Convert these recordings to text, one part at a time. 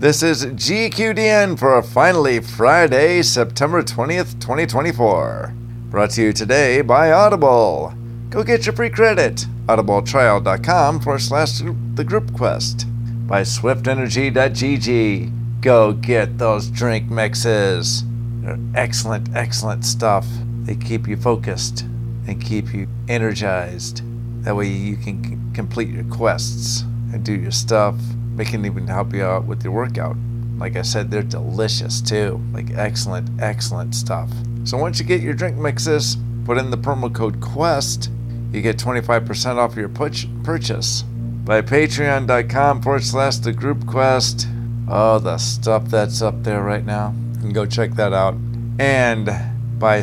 This is GQDN for finally Friday, September 20th, 2024. Brought to you today by Audible. Go get your free credit. audibletrial.com/the group quest. By swiftenergy.gg. Go get those drink mixes. They're excellent stuff. They keep you focused and keep you energized. That way you can complete your quests and do your stuff. They can even help you out with your workout. Like I said, they're delicious too. Like excellent stuff. So once you get your drink mixes, put in the promo code QUEST, you get 25% off your purchase. By patreon.com/the group quest. Oh, the stuff that's up there right now. You can go check that out. And by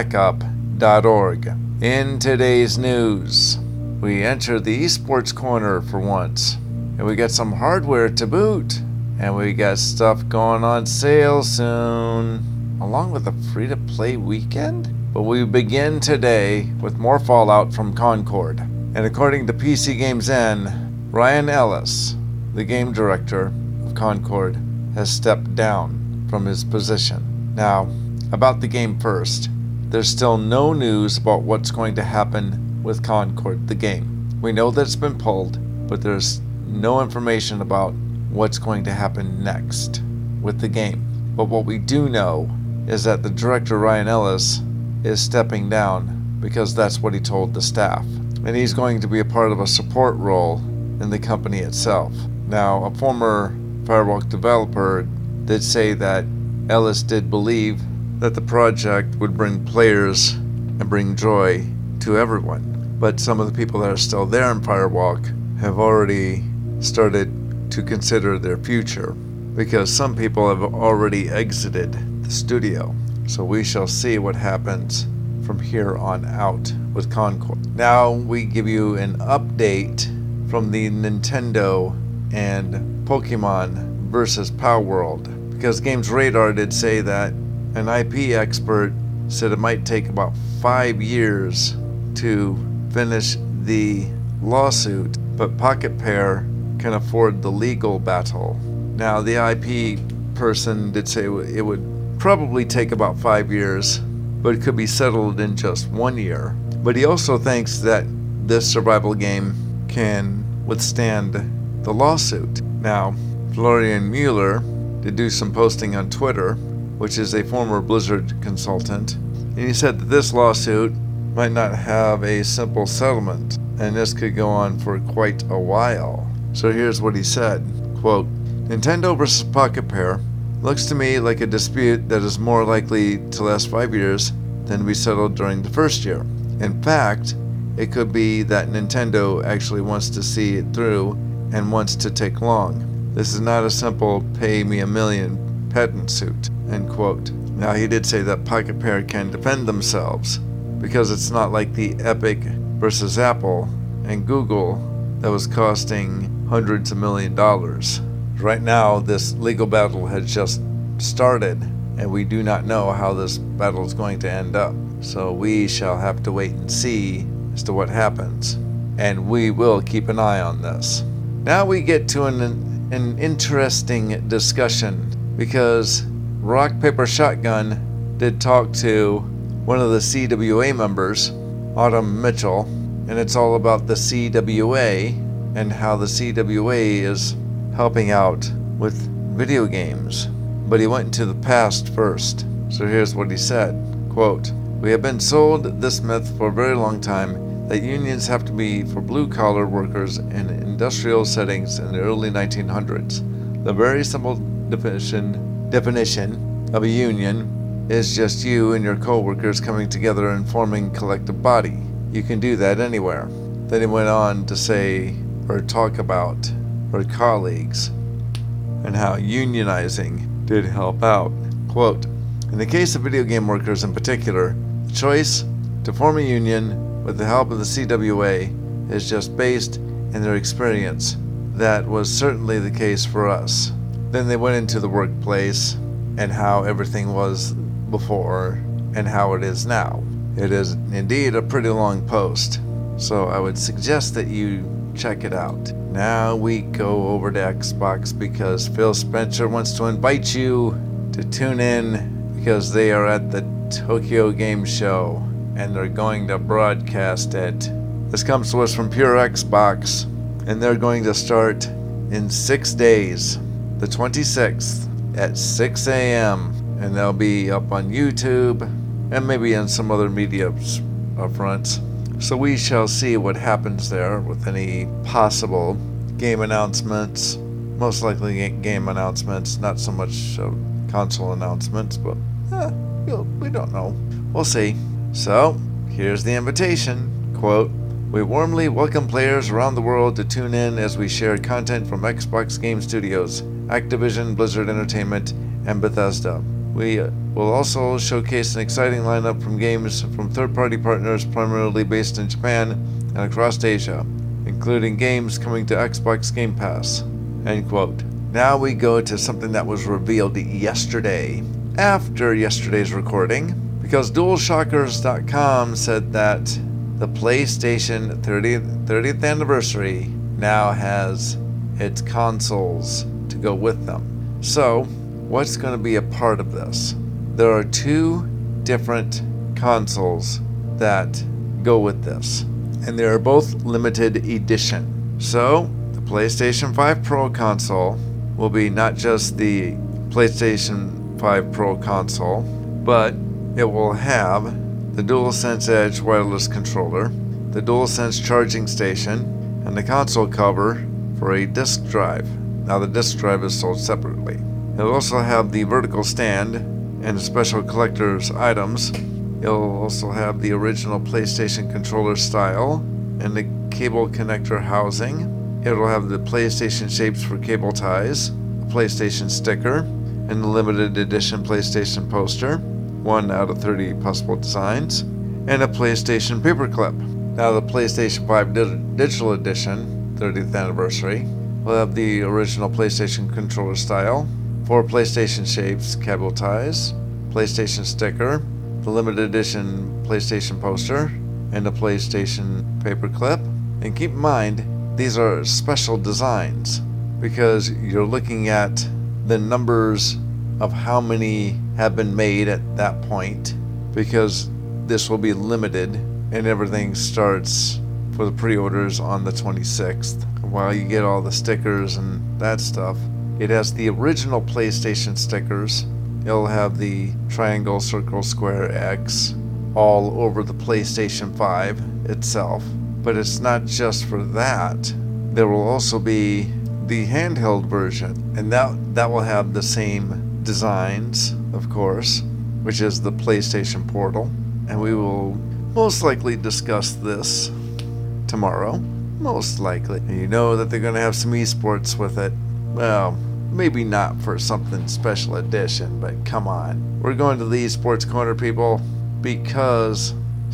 stackup.org. In today's news, we enter the esports corner for once. And we got some hardware to boot. And we got stuff going on sale soon, along with a free-to-play weekend. But we begin today with more Fallout from Concord. And according to PC Games N, Ryan Ellis, the game director of Concord, has stepped down from his position. Now, about the game first, there's still no news about what's going to happen with Concord, the game. We know that it's been pulled, but there's no information about what's going to happen next with the game. But what we do know is that the director, Ryan Ellis, is stepping down because that's what he told the staff. And he's going to be a part of a support role in the company itself. Now, a former Firewalk developer did say that Ellis did believe that the project would bring players and bring joy to everyone. But some of the people that are still there in Firewalk have already started to consider their future, because some people have already exited the studio. So we shall see what happens from here on out with Concord. Now we give you an update from the Nintendo and Pokemon versus Palworld, because Games Radar did say that an IP expert said it might take about 5 years to finish the lawsuit, but Pocket Pair can afford the legal battle. Now, the IP person did say it would probably take about 5 years, but it could be settled in just 1 year. But he also thinks that this survival game can withstand the lawsuit. Now, Florian Mueller did do some posting on Twitter, which is a former Blizzard consultant, and he said that this lawsuit might not have a simple settlement, and this could go on for quite a while. So here's what he said, quote, "Nintendo versus Pocket Pair looks to me like a dispute that is more likely to last 5 years than to be settled during the first year. In fact, it could be that Nintendo actually wants to see it through and wants to take long. This is not a simple pay me $1 million patent suit," end quote. Now, he did say that Pocket Pair can defend themselves, because it's not like the Epic versus Apple and Google that was costing hundreds of $1,000,000. Right now, this legal battle has just started, and we do not know how this battle is going to end up. So we shall have to wait and see as to what happens, and we will keep an eye on this. Now we get to an interesting discussion, because Rock Paper Shotgun did talk to one of the CWA members, Autumn Mitchell, and it's all about the CWA and how the CWA is helping out with video games. But he went into the past first. So here's what he said, quote, "We have been sold this myth for a very long time that unions have to be for blue-collar workers in industrial settings in the early 1900s. The very simple definition of a union is just you and your co-workers coming together and forming a collective body. You can do that anywhere." Then he went on to say, or talk about, her colleagues and how unionizing did help out. Quote, "In the case of video game workers in particular, the choice to form a union with the help of the CWA is just based in their experience. That was certainly the case for us." Then they went into the workplace and how everything was before and how it is now. It is indeed a pretty long post, so I would suggest that you check it out. Now we go over to Xbox because Phil Spencer wants to invite you to tune in because they are at the Tokyo Game Show and they're going to broadcast it. This comes to us from Pure Xbox, and they're going to start in 6 days, the 26th at 6 a.m. and they'll be up on YouTube and maybe on some other media fronts. So we shall see what happens there with any possible game announcements. Most likely game announcements, not so much console announcements, but we don't know. We'll see. So, here's the invitation. Quote, "We warmly welcome players around the world to tune in as we share content from Xbox Game Studios, Activision, Blizzard Entertainment, and Bethesda. We will also showcase an exciting lineup from games from third-party partners primarily based in Japan and across Asia, including games coming to Xbox Game Pass." End quote. Now we go to something that was revealed yesterday, after yesterday's recording, because DualShockers.com said that the PlayStation 30th anniversary now has its consoles to go with them. So, what's going to be a part of this? There are 2 different consoles that go with this, and they are both limited edition. So, the PlayStation 5 Pro console will be not just the PlayStation 5 Pro console, but it will have the DualSense Edge wireless controller, the DualSense charging station, and the console cover for a disk drive. Now the disk drive is sold separately. It will also have the vertical stand and special collector's items. It will also have the original PlayStation controller style and the cable connector housing. It will have the PlayStation shapes for cable ties, a PlayStation sticker, and the limited edition PlayStation poster, 1 out of 30 possible designs, and a PlayStation paperclip. Now the PlayStation 5 Digital Edition, 30th anniversary, will have the original PlayStation controller style, 4 PlayStation shapes, cable ties, PlayStation sticker, the limited edition PlayStation poster, and a PlayStation paperclip. And keep in mind, these are special designs because you're looking at the numbers of how many have been made at that point, because this will be limited and everything starts for the pre-orders on the 26th. While you get all the stickers and that stuff, it has the original PlayStation stickers. It'll have the triangle, circle, square, X all over the PlayStation 5 itself. But it's not just for that. There will also be the handheld version, and that will have the same designs, of course, which is the PlayStation Portal. And we will most likely discuss this tomorrow. Most likely. And you know that they're going to have some esports with it. Well, maybe not for something special edition, but come on. We're going to the esports corner, people, because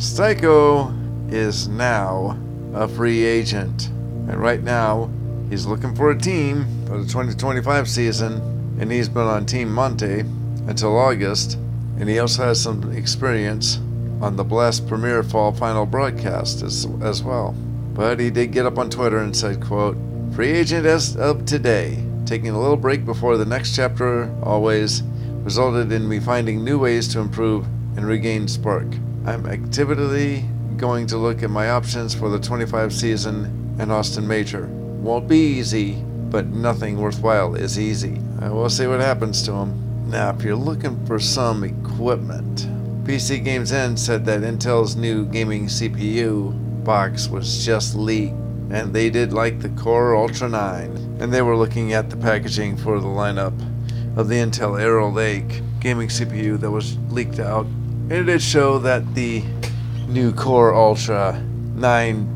Styko is now a free agent. And right now, he's looking for a team for the 2025 season, and he's been on Team Monte until August, and he also has some experience on the Blast Premier Fall Final broadcast as well. But he did get up on Twitter and said, quote, "Free agent as of today, taking a little break before the next chapter always resulted in me finding new ways to improve and regain spark. I'm actively going to look at my options for the 25 season and Austin Major. Won't be easy, but nothing worthwhile is easy. We'll see what happens to him." Now, if you're looking for some equipment, PC Games End said that Intel's new gaming CPU box was just leaked, and they did like the Core Ultra 9, and they were looking at the packaging for the lineup of the Intel Arrow Lake gaming CPU that was leaked out, and it did show that the new Core Ultra 9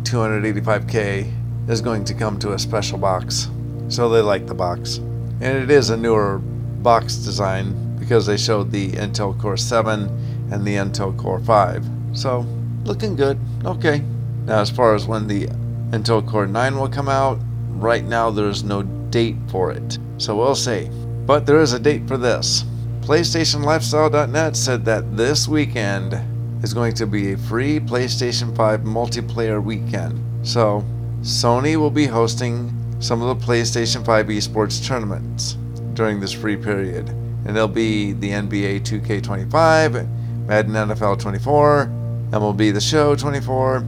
285K is going to come to a special box. So they like the box. And it is a newer box design because they showed the Intel Core 7 and the Intel Core 5. So, looking good. Okay. Now, as far as when the Intel Core 9 will come out, right now there's no date for it. So we'll see. But there is a date for this. PlayStationLifestyle.net said that this weekend is going to be a free PlayStation 5 multiplayer weekend. So, Sony will be hosting some of the PlayStation 5 esports tournaments during this free period. And they'll be the NBA 2K25, Madden NFL 24, MLB The Show 24,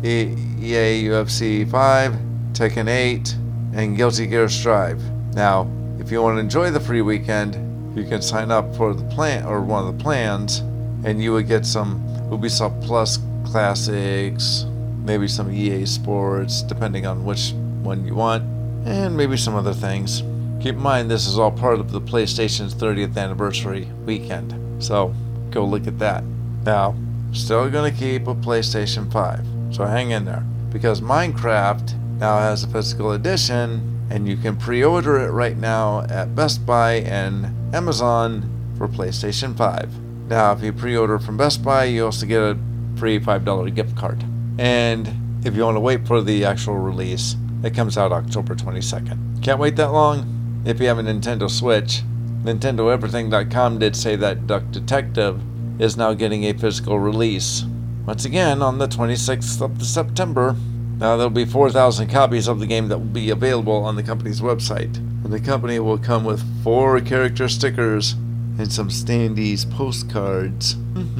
EA UFC 5, Tekken 8, and Guilty Gear Strive. Now, if you want to enjoy the free weekend, you can sign up for the plan or one of the plans, and you would get some Ubisoft Plus classics, maybe some EA Sports, depending on which one you want, and maybe some other things. Keep in mind, this is all part of the PlayStation's 30th anniversary weekend, so go look at that. Now, still going to keep a PlayStation 5, so hang in there, because Minecraft now has a physical edition, and you can pre-order it right now at Best Buy and Amazon for PlayStation 5. Now, if you pre-order from Best Buy, you also get a free $5 gift card. And if you want to wait for the actual release, it comes out October 22nd. Can't wait that long? If you have a Nintendo Switch, NintendoEverything.com did say that Duck Detective is now getting a physical release. Once again, on the 26th of September. Now, there'll be 4,000 copies of the game that will be available on the company's website. And the company will come with 4 character stickers and some standees postcards.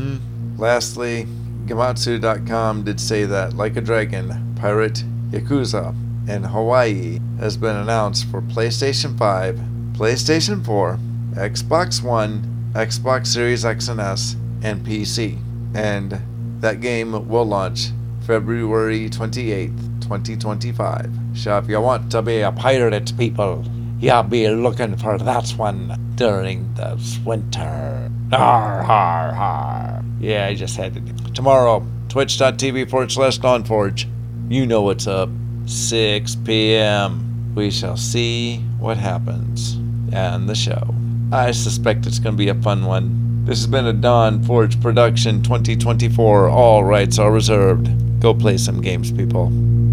Lastly, Gematsu.com did say that Like a Dragon, Pirate Yakuza, and Hawaii has been announced for PlayStation 5, PlayStation 4, Xbox One, Xbox Series X and S, and PC. And that game will launch February 28th, 2025. So if you want to be a pirate, people, you'll be looking for that one during this winter. Har, har, har. Yeah, I just had it. Tomorrow, twitch.tv/DawnForge. You know what's up. 6 p.m. We shall see what happens on the show. I suspect it's going to be a fun one. This has been a Dawn Forge production 2024. All rights are reserved. Go play some games, people.